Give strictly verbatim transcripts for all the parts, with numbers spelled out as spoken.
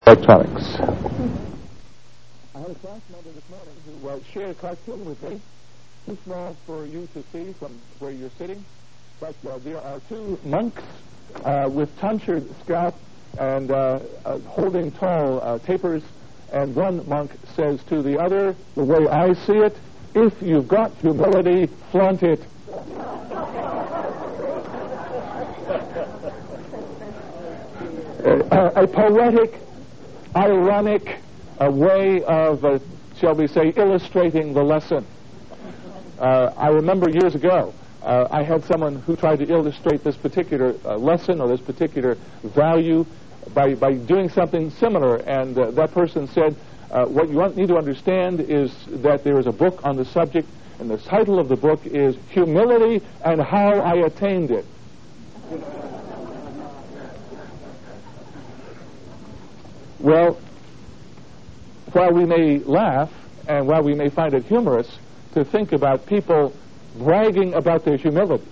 Electronics. I had a class member this morning who uh, shared a cartoon with me, too small for you to see from where you're sitting, but uh, there are two monks uh, with tonsured scalp and uh, uh, holding tall uh, tapers, and one monk says to the other, the way I see it, if you've got humility, flaunt it. uh, a poetic, ironic uh, way of, uh, shall we say, illustrating the lesson. Uh, I remember years ago, uh, I had someone who tried to illustrate this particular uh, lesson or this particular value by, by doing something similar, and uh, that person said, uh, what you want, need to understand is that there is a book on the subject, and the title of the book is Humility and How I Attained It. Well, while we may laugh and while we may find it humorous to think about people bragging about their humility,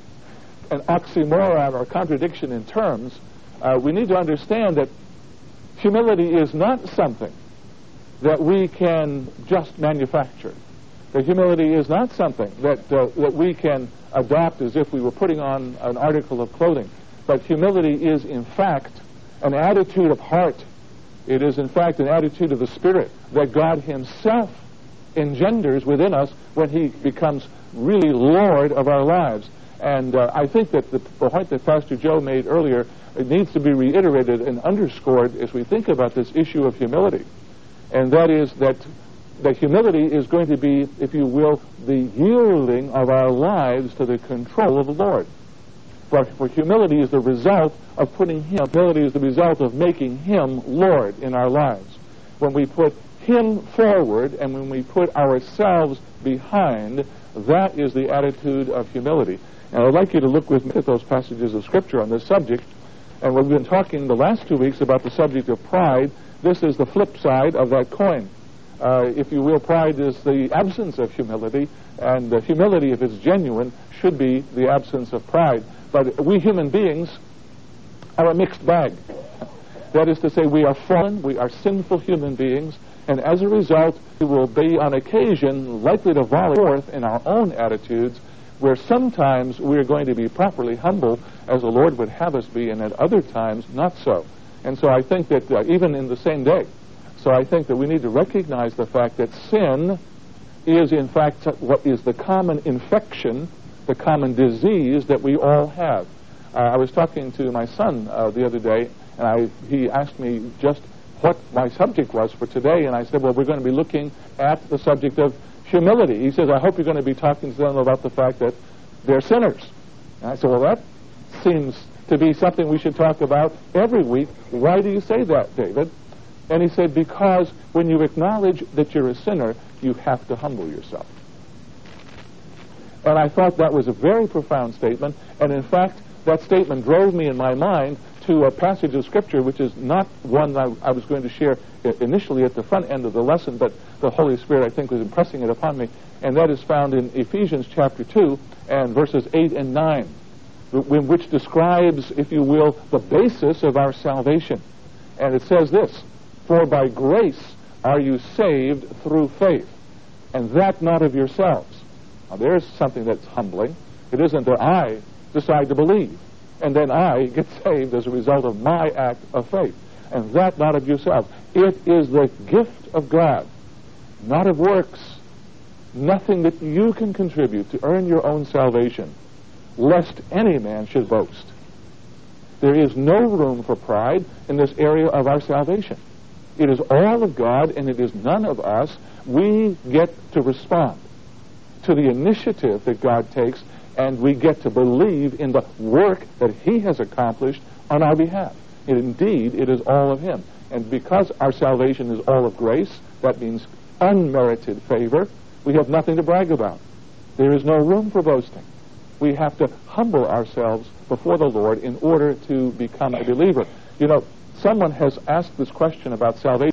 an oxymoron or contradiction in terms, uh, we need to understand that humility is not something that we can just manufacture. That humility is not something that, uh, that we can adopt as if we were putting on an article of clothing. But humility is, in fact, an attitude of heart. It is, in fact, an attitude of the Spirit that God Himself engenders within us when He becomes really Lord of our lives. And uh, I think that the point that Pastor Joe made earlier, it needs to be reiterated and underscored as we think about this issue of humility. And that is that, that humility is going to be, if you will, the yielding of our lives to the control of the Lord. For, for humility is the result of putting Him, humility is the result of making Him Lord in our lives. When we put Him forward and when we put ourselves behind, that is the attitude of humility. And I'd like you to look with me at those passages of Scripture on this subject. And we've been talking the last two weeks about the subject of pride. This is the flip side of that coin. Uh, if you will, pride is the absence of humility, and uh, humility, if it's genuine, should be the absence of pride. But we human beings are a mixed bag. That is to say, we are fallen, we are sinful human beings, and as a result, we will be on occasion likely to volley forth in our own attitudes, where sometimes we are going to be properly humble, as the Lord would have us be, and at other times, not so. And so I think that uh, even in the same day, so I think that we need to recognize the fact that sin is, in fact, what is the common infection, the common disease that we all have. Uh, I was talking to my son uh, the other day, and I, he asked me just what my subject was for today, and I said, well, we're going to be looking at the subject of humility. He says, I hope you're going to be talking to them about the fact that they're sinners. And I said, well, that seems to be something we should talk about every week. Why do you say that, David? And he said, because when you acknowledge that you're a sinner, you have to humble yourself. And I thought that was a very profound statement, and in fact, that statement drove me in my mind to a passage of Scripture which is not one I, I was going to share initially at the front end of the lesson, but the Holy Spirit, I think, was impressing it upon me, and that is found in Ephesians chapter two and verses eight and nine, which describes, if you will, the basis of our salvation. And it says this, for by grace are you saved through faith, and that not of yourselves. Now there's something that's humbling. It isn't that I decide to believe, and then I get saved as a result of my act of faith, and that not of yourselves. It is the gift of God, not of works, nothing that you can contribute to earn your own salvation, lest any man should boast. There is no room for pride in this area of our salvation. It is all of God, and it is none of us. We get to respond to the initiative that God takes, and we get to believe in the work that He has accomplished on our behalf. And indeed, it is all of Him. And because our salvation is all of grace, that means unmerited favor, we have nothing to brag about. There is no room for boasting. We have to humble ourselves before the Lord in order to become a believer. You know, someone has asked this question about salvation.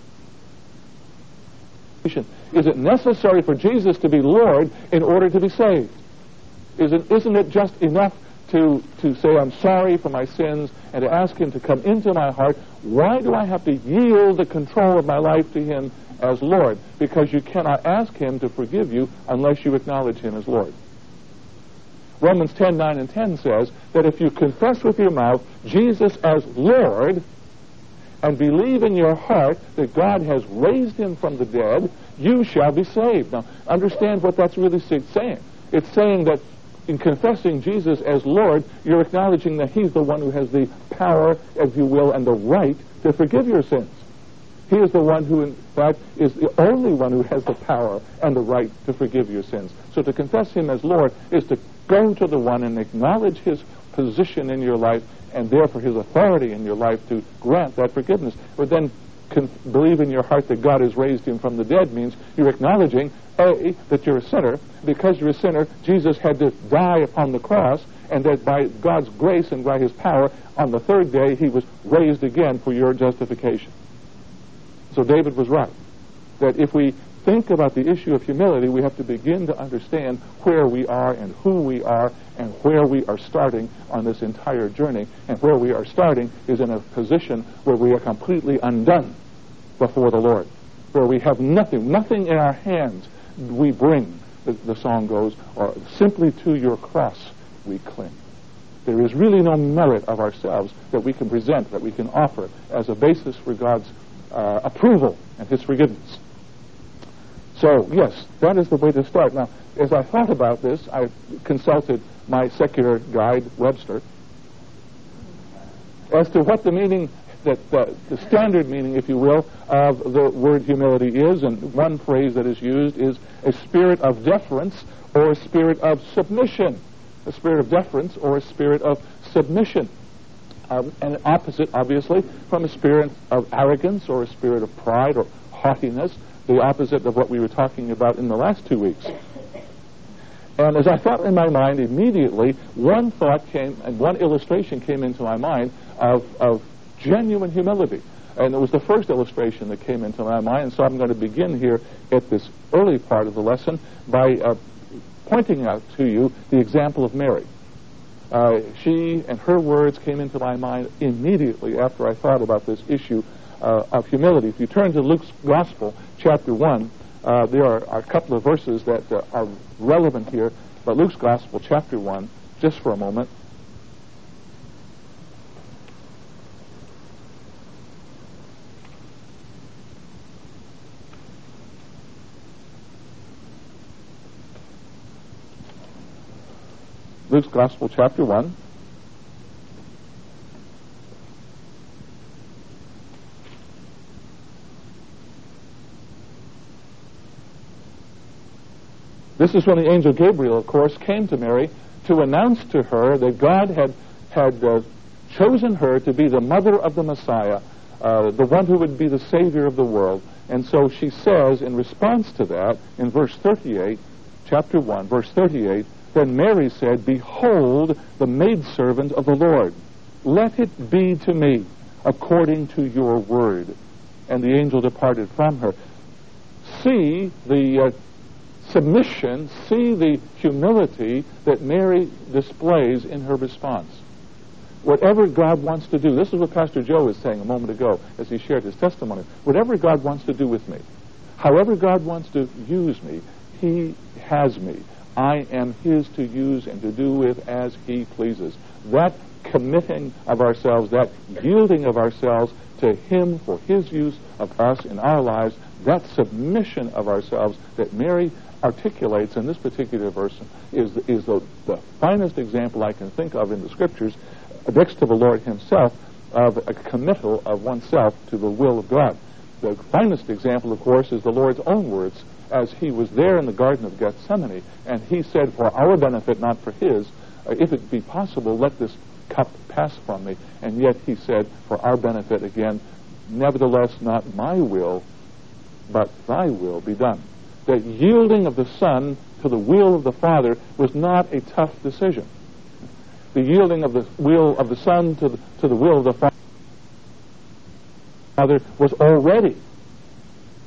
Is it necessary for Jesus to be Lord in order to be saved? Isn't, isn't it just enough to, to say, I'm sorry for my sins, and to ask him to come into my heart, why do I have to yield the control of my life to him as Lord? Because you cannot ask him to forgive you unless you acknowledge him as Lord. Romans ten, nine and ten says that if you confess with your mouth Jesus as Lord and believe in your heart that God has raised him from the dead, you shall be saved. Now, understand what that's really saying. It's saying that in confessing Jesus as Lord, you're acknowledging that he's the one who has the power, if you will, and the right to forgive your sins. He is the one who, in fact, is the only one who has the power and the right to forgive your sins. So to confess him as Lord is to go to the one and acknowledge his position in your life and therefore his authority in your life to grant that forgiveness. But then con- believe in your heart that God has raised him from the dead means you're acknowledging, A, that you're a sinner. Because you're a sinner, Jesus had to die upon the cross, and that by God's grace and by his power, on the third day he was raised again for your justification. So David was right, that if we think about the issue of humility, we have to begin to understand where we are and who we are and where we are starting on this entire journey. And where we are starting is in a position where we are completely undone before the Lord, where we have nothing, nothing in our hands we bring, the, the song goes, or simply to your cross we cling. There is really no merit of ourselves that we can present, that we can offer as a basis for God's uh, approval and his forgiveness. So, yes, that is the way to start. Now, as I thought about this, I consulted my secular guide, Webster, as to what the meaning, that uh, the standard meaning, if you will, of the word humility is. And one phrase that is used is a spirit of deference or a spirit of submission. A spirit of deference or a spirit of submission. Um, and opposite, obviously, from a spirit of arrogance or a spirit of pride or haughtiness, the opposite of what we were talking about in the last two weeks. And as I thought in my mind, immediately, one thought came, and one illustration came into my mind of, of genuine humility. And it was the first illustration that came into my mind, and so I'm going to begin here at this early part of the lesson by uh, pointing out to you the example of Mary. Uh, she and her words came into my mind immediately after I thought about this issue uh, of humility. If you turn to Luke's Gospel, chapter one, uh, there are, are a couple of verses that uh, are relevant here, but Luke's Gospel, chapter one, just for a moment. Luke's Gospel, chapter one. This is when the angel Gabriel, of course, came to Mary to announce to her that God had had uh, chosen her to be the mother of the Messiah, uh, the one who would be the Savior of the world. And so she says, in response to that, in verse thirty-eight, chapter one, verse thirty-eight, then Mary said, behold, the maidservant of the Lord. Let it be to me according to your word. And the angel departed from her. See the uh, submission, see the humility that Mary displays in her response. Whatever God wants to do, this is what Pastor Joe was saying a moment ago as he shared his testimony. Whatever God wants to do with me, however God wants to use me, he has me. I am his to use and to do with as he pleases. That committing of ourselves, that yielding of ourselves to him for his use of us in our lives, that submission of ourselves that Mary articulates in this particular verse is, is the, the finest example I can think of in the Scriptures, next to the Lord himself, of a committal of oneself to the will of God. The finest example, of course, is the Lord's own words as he was there in the Garden of Gethsemane, and he said, for our benefit, not for his, uh, if it be possible, let this cup pass from me. And yet he said, for our benefit again, nevertheless, not my will, but thy will be done. The yielding of the Son to the will of the Father was not a tough decision. The yielding of the will of the Son to the, to the will of the Father was already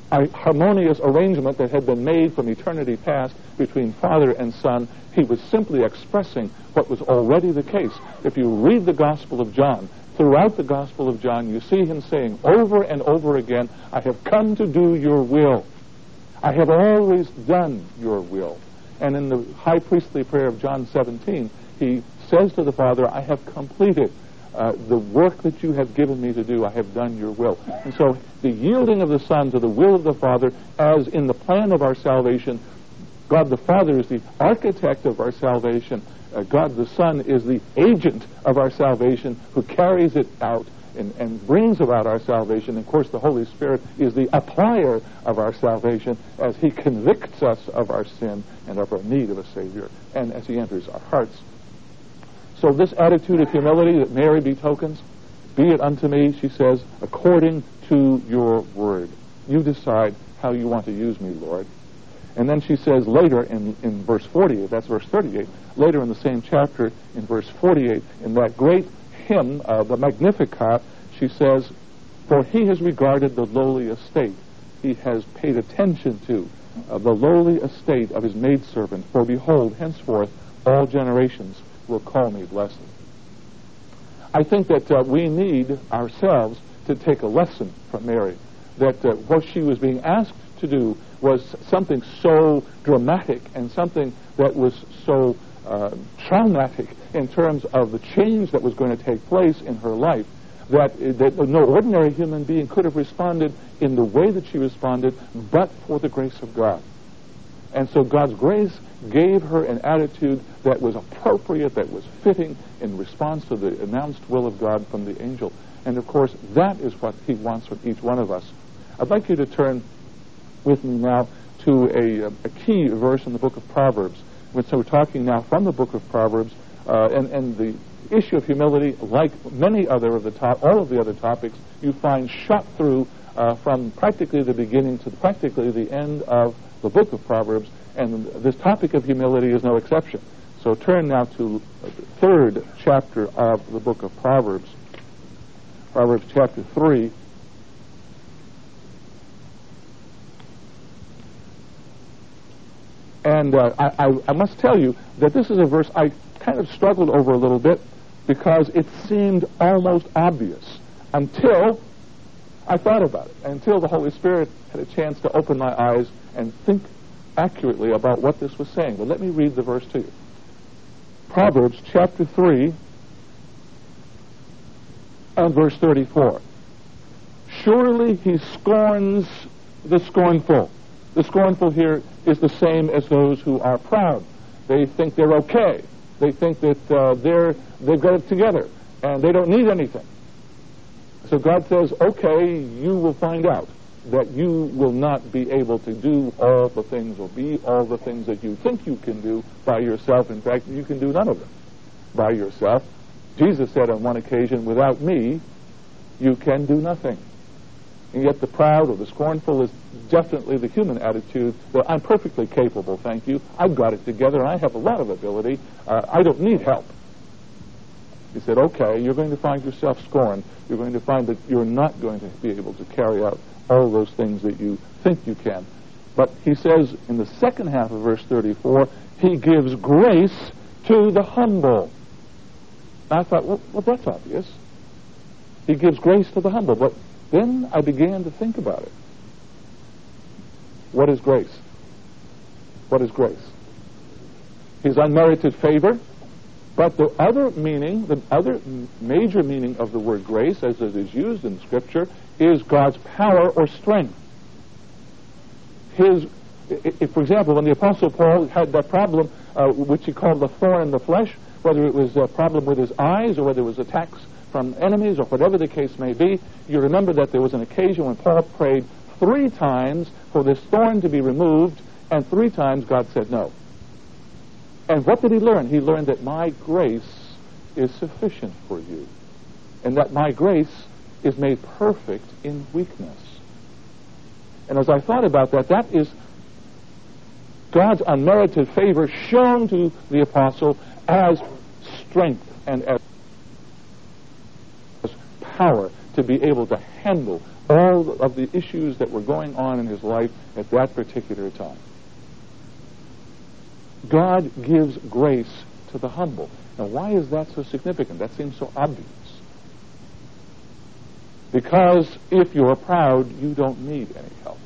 a harmonious arrangement that had been made from eternity past between Father and Son. He was simply expressing what was already the case. If you read the Gospel of John, throughout the Gospel of John, you see him saying over and over again, I have come to do your will. I have always done your will. And in the high priestly prayer of John seventeen, he says to the Father, I have completed uh, the work that you have given me to do. I have done your will. And so the yielding of the Son to the will of the Father, as in the plan of our salvation, God the Father is the architect of our salvation. Uh, God the Son is the agent of our salvation who carries it out and, and brings about our salvation. And of course, the Holy Spirit is the applier of our salvation as he convicts us of our sin and of our need of a Savior, and as he enters our hearts. So this attitude of humility that Mary betokens, be it unto me, she says, according to your word. You decide how you want to use me, Lord. And then she says later in, in verse forty-eight, that's verse thirty-eight, later in the same chapter, in verse forty-eight, in that great hymn, uh, the Magnificat, she says, for he has regarded the lowly estate. He has paid attention to uh, the lowly estate of his maidservant. For behold, henceforth all generations will call me blessed. I think that uh, we need ourselves to take a lesson from Mary, that uh, what she was being asked to do was something so dramatic and something that was so uh, traumatic in terms of the change that was going to take place in her life, that, that no ordinary human being could have responded in the way that she responded but for the grace of God. And so God's grace gave her an attitude that was appropriate, that was fitting in response to the announced will of God from the angel. And of course, that is what he wants from each one of us. I'd like you to turn with me now to a, a key verse in the book of Proverbs. So we're talking now from the book of Proverbs, uh, and, and the issue of humility, like many other of the top, all of the other topics, you find shot through uh, from practically the beginning to practically the end of the book of Proverbs, and this topic of humility is no exception. So turn now to the third chapter of the book of Proverbs, Proverbs chapter three. And uh, I, I, I must tell you that this is a verse I kind of struggled over a little bit because it seemed almost obvious until I thought about it, until the Holy Spirit had a chance to open my eyes and think accurately about what this was saying. But let me read the verse to you. Proverbs chapter three and verse thirty-four. Surely he scorns the scornful. The scornful here is the same as those who are proud. They think they're okay. They think that uh, they're, they've got it together and they don't need anything. So God says, okay, you will find out that you will not be able to do all the things or be all the things that you think you can do by yourself. In fact, you can do none of them by yourself. Jesus said on one occasion, without me, you can do nothing. And yet the proud or the scornful is definitely the human attitude that I'm perfectly capable, thank you. I've got it together and I have a lot of ability. Uh, I don't need help. He said, okay, you're going to find yourself scorned. You're going to find that you're not going to be able to carry out all those things that you think you can. But he says in the second half of verse thirty-four, he gives grace to the humble. And I thought, well, well, that's obvious. He gives grace to the humble. But then I began to think about it. What is grace? What is grace? His unmerited favor. But the other meaning, the other major meaning of the word grace, as it is used in Scripture, is God's power or strength. His, if, for example, when the Apostle Paul had that problem, uh, which he called the thorn in the flesh, whether it was a problem with his eyes or whether it was attacks from enemies or whatever the case may be, you remember that there was an occasion when Paul prayed three times for this thorn to be removed, and three times God said no. And what did he learn? He learned that my grace is sufficient for you, and that my grace is made perfect in weakness. And as I thought about that, that is God's unmerited favor shown to the apostle as strength and as power to to be able to handle all of the issues that were going on in his life at that particular time. God gives grace to the humble. Now, why is that so significant? That seems so obvious. Because if you're proud, you don't need any help.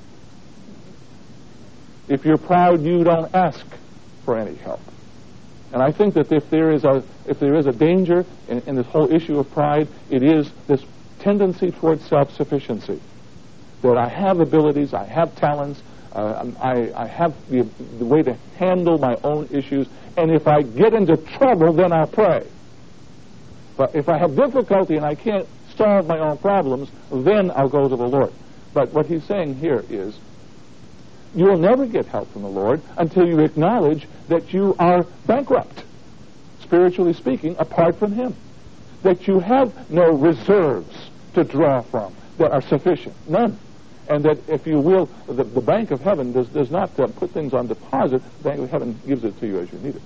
If you're proud, you don't ask for any help. And I think that if there is a if there is a danger in, in this whole issue of pride, it is this tendency towards self-sufficiency. That I have abilities, I have talents, uh, I, I have the, the way to handle my own issues, and if I get into trouble, then I'll pray. But if I have difficulty and I can't solve my own problems, then I'll go to the Lord. But what he's saying here is, you will never get help from the Lord until you acknowledge that you are bankrupt, spiritually speaking, apart from him. That you have no reserves to draw from that are sufficient. None. And that, if you will, the, the Bank of Heaven does, does not uh, put things on deposit. The Bank of Heaven gives it to you as you need it.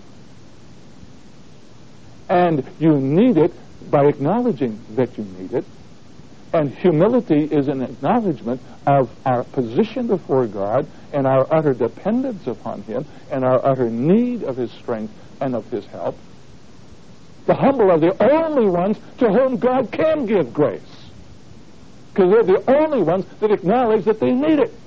And you need it by acknowledging that you need it. And humility is an acknowledgement of our position before God and our utter dependence upon him and our utter need of his strength and of his help. The humble are the only ones to whom God can give grace, because they're the only ones that acknowledge that they need it.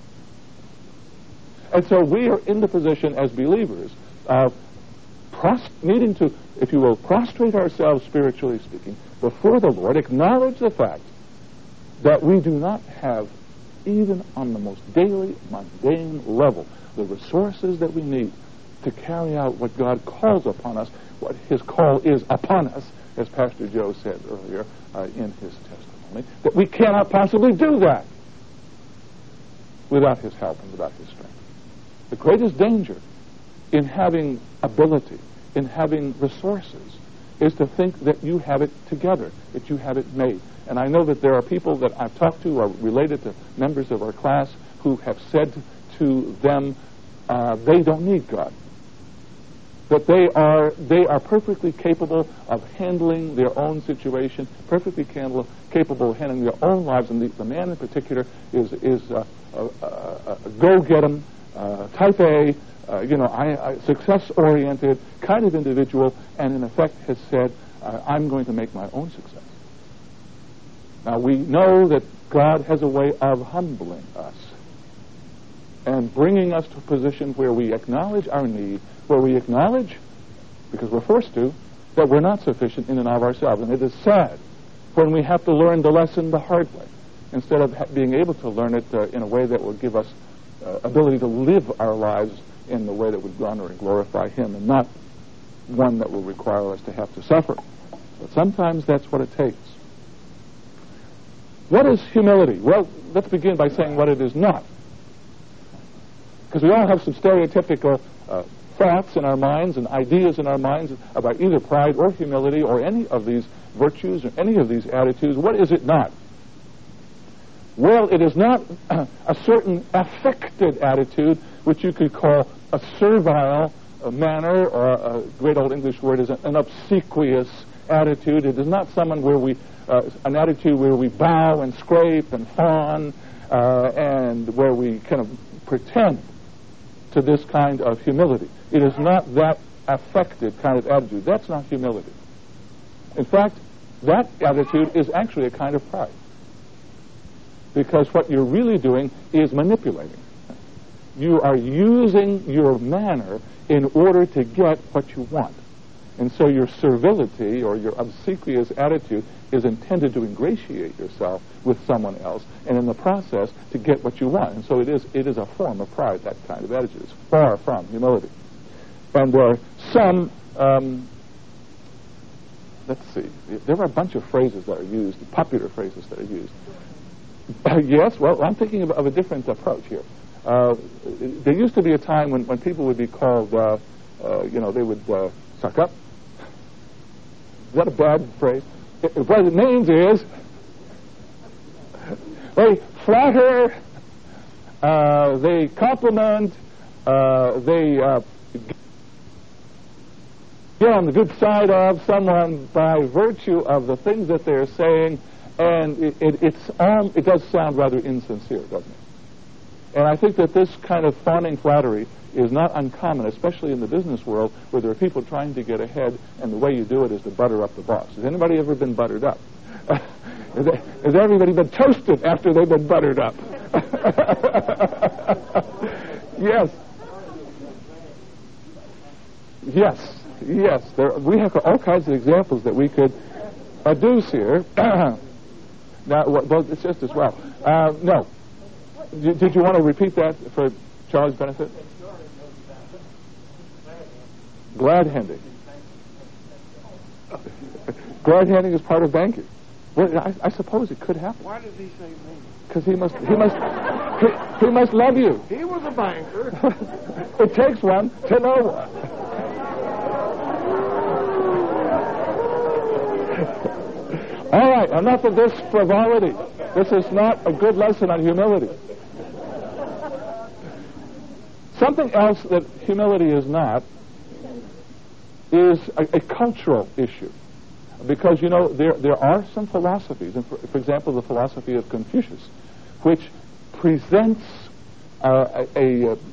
And so we are in the position as believers of pros- needing to, if you will, prostrate ourselves, spiritually speaking, before the Lord, acknowledge the fact that we do not have, even on the most daily, mundane level, the resources that we need to carry out what God calls upon us, what his call is upon us, as Pastor Joe said earlier uh, in his testimony, that we cannot possibly do that without his help and without his strength. The greatest danger in having ability, in having resources, is to think that you have it together, that you have it made. And I know that there are people that I've talked to, or related to members of our class, who have said to them, uh, they don't need God. That they are they are perfectly capable of handling their own situation, perfectly capable, capable of handling their own lives. And the, the man in particular is is a, a, a, a go-get-em, uh, type A, uh, you know, I, I, success-oriented kind of individual, and in effect has said, uh, I'm going to make my own success. Now, we know that God has a way of humbling us and bringing us to a position where we acknowledge our need, where we acknowledge, because we're forced to, that we're not sufficient in and of ourselves. And it is sad when we have to learn the lesson the hard way, instead of ha- being able to learn it uh, in a way that will give us uh, ability to live our lives in the way that would honor and glorify him, and not one that will require us to have to suffer. But sometimes that's what it takes. What is humility? Well, let's begin by saying what it is not. Because we all have some stereotypical uh, thoughts in our minds and ideas in our minds about either pride or humility or any of these virtues or any of these attitudes. What is it not? Well, it is not a certain affected attitude, which you could call a servile uh, manner, or a great old English word is an obsequious attitude. It is not someone where we Uh, an attitude where we bow and scrape and fawn uh, and where we kind of pretend to this kind of humility. It is not that affected kind of attitude. That's not humility. In fact, that attitude is actually a kind of pride, because what you're really doing is manipulating. You are using your manner in order to get what you want. And so your servility or your obsequious attitude is intended to ingratiate yourself with someone else, and in the process to get what you want. And so it is it is a form of pride, that kind of attitude. It's far from humility. And there are some, um, let's see, there are a bunch of phrases that are used, popular phrases that are used. Uh, yes, well, I'm thinking of, of a different approach here. Uh, there used to be a time when, when people would be called, uh, uh, you know, they would uh, suck up. Is that a bad phrase? It, what it means is they flatter, uh, they compliment, uh, they uh, get on the good side of someone by virtue of the things that they're saying, And it, it, it's, um, it does sound rather insincere, doesn't it? And I think that this kind of fawning flattery is not uncommon, especially in the business world, where there are people trying to get ahead, and the way you do it is to butter up the boss. Has anybody ever been buttered up? Has everybody been toasted after they've been buttered up? Yes. Yes. Yes. There, we have all kinds of examples that we could adduce here. Now, well, it's just as well. Uh, no. Did, did you want to repeat that for Charlie's benefit? Glad handing. Glad handing is part of banking. Well, I, I suppose it could happen. Why does he say me? Because he must, he must, he, he must love you. He was a banker. It takes one to know one. All right, enough of this frivolity. This is not a good lesson on humility. Something else that humility is not is a, a cultural issue. Because, you know, there there are some philosophies, and for, for example, the philosophy of Confucius, which presents uh, a, a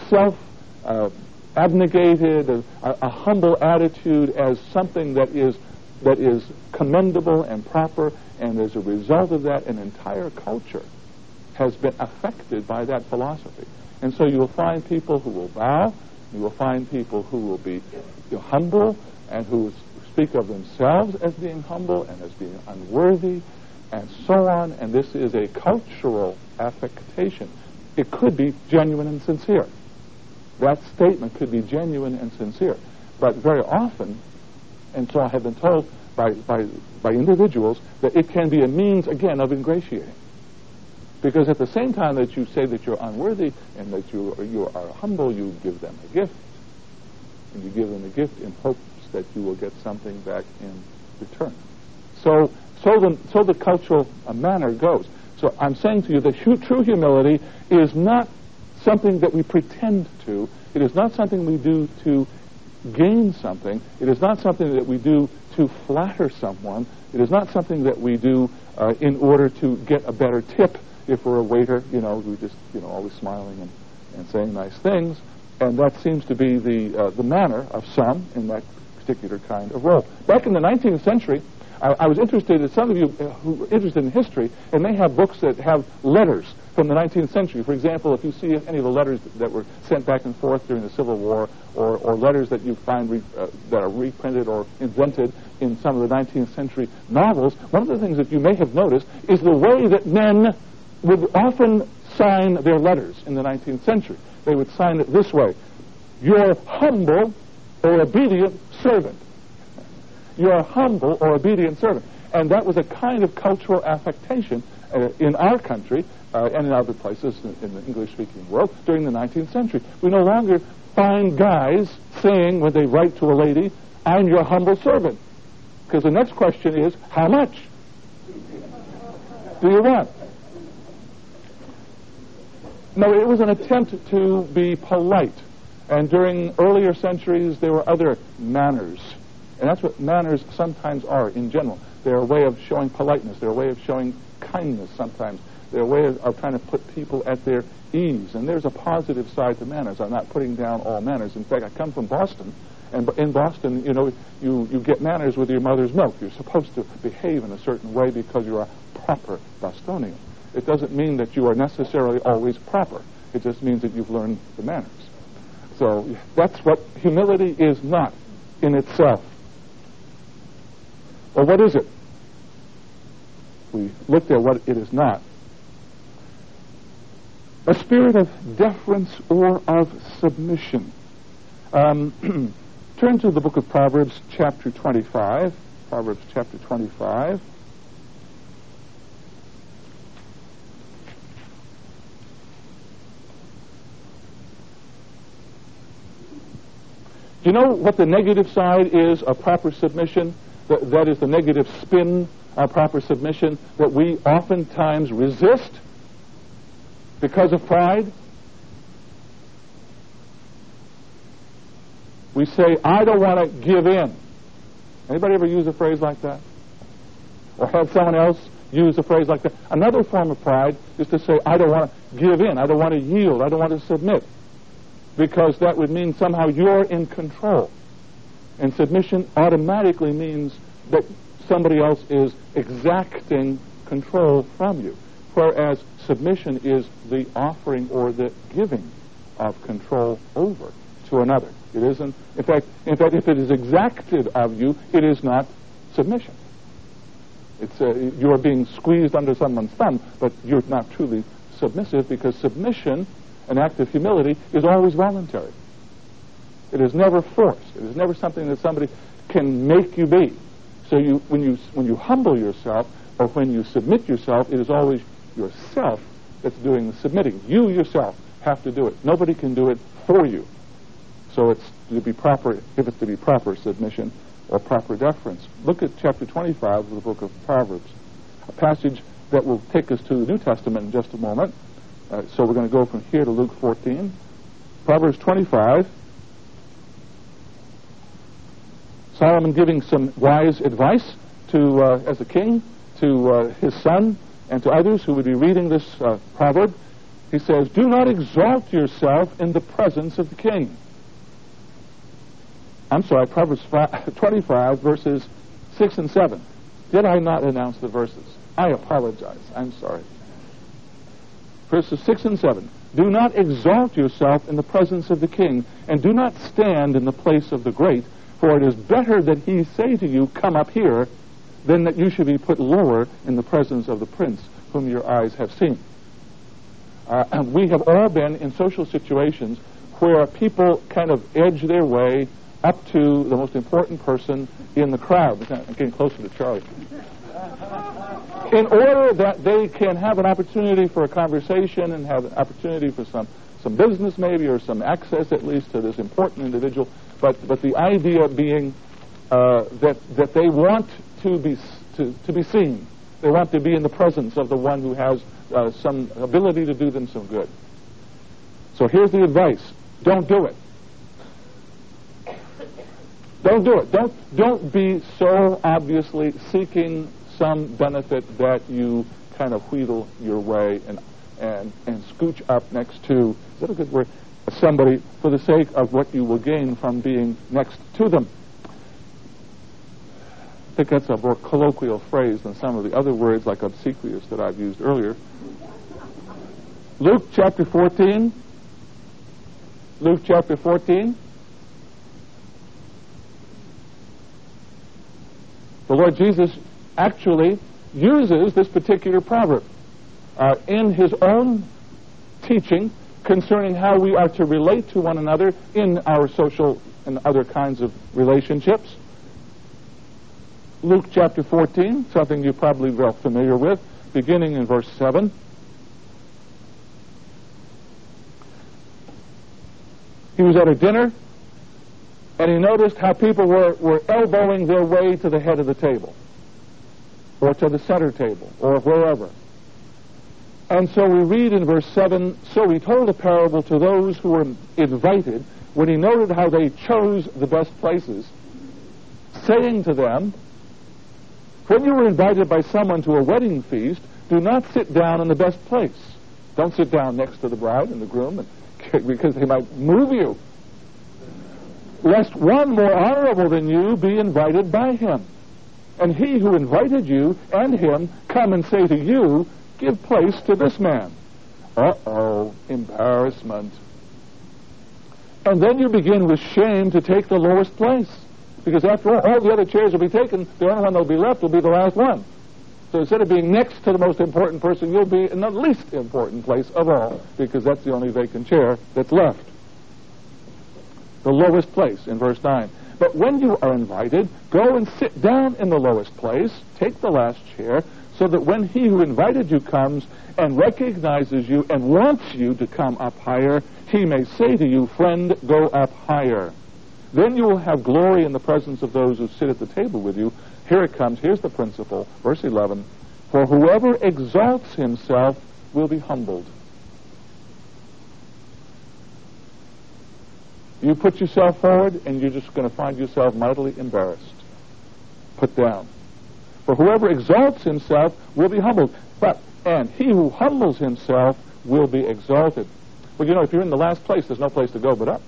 self-abnegated, uh, a, a humble attitude as something that is that is commendable and proper, and as a result of that, an entire culture has been affected by that philosophy. And so you will find people who will bow, you will find people who will be you know, humble, and who speak of themselves as being humble and as being unworthy, and so on. And this is a cultural affectation. It could be genuine and sincere. That statement could be genuine and sincere. But very often, and so I have been told by, by, by individuals, that it can be a means, again, of ingratiating. Because at the same time that you say that you're unworthy and that you are, you are humble, you give them a gift. And you give them a gift in hopes that you will get something back in return. So, so the so the cultural uh, manner goes. So I'm saying to you that hu- true humility is not something that we pretend to. It is not something we do to gain something. It is not something that we do to flatter someone. It is not something that we do uh, in order to get a better tip. If we're a waiter, you know, we just you know always smiling and, and saying nice things. And that seems to be the uh, the manner of some in that particular kind of role. Back in the nineteenth century, I, I was interested in some of you uh, who are interested in history, and they have books that have letters from the nineteenth century. For example, if you see any of the letters that were sent back and forth during the Civil War, or, or letters that you find re, uh, that are reprinted or invented in some of the nineteenth century novels, one of the things that you may have noticed is the way that men would often sign their letters in the nineteenth century. They would sign it this way: your humble or obedient servant. Your humble or obedient servant. And that was a kind of cultural affectation uh, in our country uh, and in other places in, in the English-speaking world during the nineteenth century. We no longer find guys saying when they write to a lady, I'm your humble servant. Because the next question is, how much do you want? No, it was an attempt to be polite. And during earlier centuries, there were other manners. And that's what manners sometimes are in general. They're a way of showing politeness. They're a way of showing kindness sometimes. They're a way of, of trying to put people at their ease. And there's a positive side to manners. I'm not putting down all manners. In fact, I come from Boston. And in Boston, you know, you, you get manners with your mother's milk. You're supposed to behave in a certain way because you're a proper Bostonian. It doesn't mean that you are necessarily always proper. It just means that you've learned the manners. So that's what humility is not in itself. Well, what is it? We looked at what it is not. A spirit of deference or of submission. Um, turn to the book of Proverbs, chapter twenty-five. Proverbs, chapter twenty-five. Do you know what the negative side is of proper submission? That, that is the negative spin of proper submission that we oftentimes resist because of pride. We say, I don't want to give in. Anybody ever use a phrase like that? Or have someone else use a phrase like that. Another form of pride is to say, I don't want to give in, I don't want to yield, I don't want to submit, because that would mean somehow you're in control. And submission automatically means that somebody else is exacting control from you, whereas submission is the offering or the giving of control over to another. It isn't, in fact, in fact, if it is exacted of you, it is not submission. It's uh, you're being squeezed under someone's thumb, but you're not truly submissive, because submission, an act of humility, is always voluntary. It is never forced. It is never something that somebody can make you be. So you, when you when you humble yourself, or when you submit yourself, it is always yourself that's doing the submitting. You yourself have to do it. Nobody can do it for you. So it's to be proper, if it's to be proper submission or proper deference. Look at chapter twenty-five of the book of Proverbs, a passage that will take us to the New Testament in just a moment. Uh, so we're going to go from here to Luke fourteen. Proverbs twenty-five. Solomon giving some wise advice to, uh, as a king, to uh, his son and to others who would be reading this uh, proverb. He says, do not exalt yourself in the presence of the king. I'm sorry, Proverbs twenty-five, verses six and seven. Did I not announce the verses? I apologize. I'm sorry. Verses six and seven. Do not exalt yourself in the presence of the king, and do not stand in the place of the great, for it is better that he say to you, come up here, than that you should be put lower in the presence of the prince whom your eyes have seen. Uh, we have all been in social situations where people kind of edge their way up to the most important person in the crowd. I'm getting closer to Charlie. In order that they can have an opportunity for a conversation and have an opportunity for some, some business maybe, or some access at least to this important individual. But but the idea being uh, that that they want to be to, to be seen. They want to be in the presence of the one who has uh, some ability to do them some good. So here's the advice: don't do it. Don't do it. Don't don't be so obviously seeking some benefit that you kind of wheedle your way and and and scooch up next to, is that a good word, somebody for the sake of what you will gain from being next to them. I think that's a more colloquial phrase than some of the other words like obsequious that I've used earlier. Luke chapter fourteen. Luke chapter fourteen. The Lord Jesus actually uses this particular proverb uh, in his own teaching concerning how we are to relate to one another in our social and other kinds of relationships. Luke chapter fourteen, something you're probably well familiar with, beginning in verse seven. He was at a dinner, and he noticed how people were, were elbowing their way to the head of the table, or to the center table, or wherever. And so we read in verse seven, so he told a parable to those who were invited, when he noted how they chose the best places, saying to them, when you were invited by someone to a wedding feast, do not sit down in the best place. Don't sit down next to the bride and the groom, and, because they might move you, lest one more honorable than you be invited by him. And he who invited you and him come and say to you, give place to this man. Uh-oh, embarrassment. And then you begin with shame to take the lowest place. Because after all, all the other chairs will be taken, the only one that will be left will be the last one. So instead of being next to the most important person, you'll be in the least important place of all, because that's the only vacant chair that's left. The lowest place in verse nine. But when you are invited, go and sit down in the lowest place, take the last chair, so that when he who invited you comes and recognizes you and wants you to come up higher, he may say to you, friend, go up higher. Then you will have glory in the presence of those who sit at the table with you. Here it comes. Here's the principle. Verse eleven. For whoever exalts himself will be humbled. You put yourself forward, and you're just going to find yourself mightily embarrassed, put down. For whoever exalts himself will be humbled, but and he who humbles himself will be exalted. Well, you know, if you're in the last place, there's no place to go but up.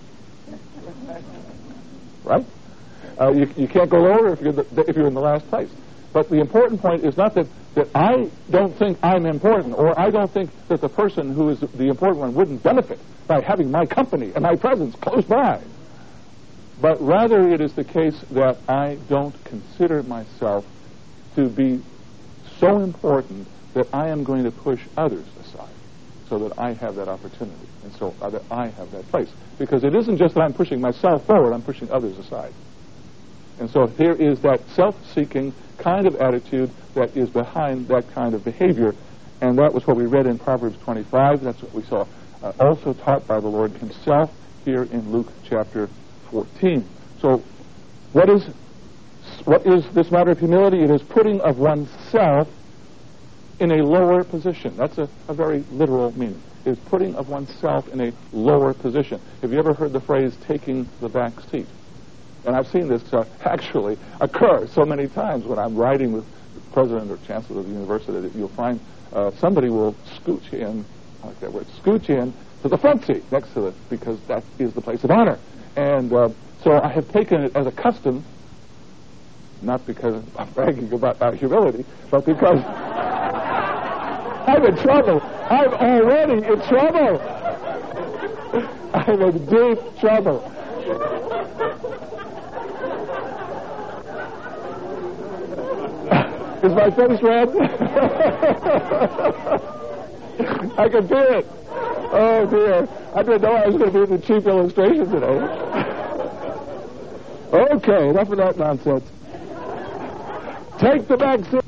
Right? Uh, you, you can't go lower if you're, the, if you're in the last place. But the important point is not that, that I don't think I'm important, or I don't think that the person who is the important one wouldn't benefit by having my company and my presence close by. But rather it is the case that I don't consider myself to be so important that I am going to push others aside so that I have that opportunity and so that I have that place. Because it isn't just that I'm pushing myself forward, I'm pushing others aside. And so here is that self-seeking kind of attitude that is behind that kind of behavior. And that was what we read in Proverbs twenty-five. That's what we saw uh, also taught by the Lord himself here in Luke chapter fourteen. So what is what is this matter of humility? It is putting of oneself in a lower position. That's a, a very literal meaning. It is putting of oneself in a lower position. Have you ever heard the phrase taking the back seat? And I've seen this uh, actually occur so many times when I'm riding with the president or chancellor of the university that you'll find uh, somebody will scooch in, I like that word, scooch in to the front seat next to it because that is the place of honor. And uh, so I have taken it as a custom, not because I'm bragging about our humility, but because I'm in trouble. I'm already in trouble. I'm in deep trouble. Is my face red? I can feel it. Oh, dear. I didn't know I was going to be the chief illustration today. Okay, enough of that nonsense. Take the back seat.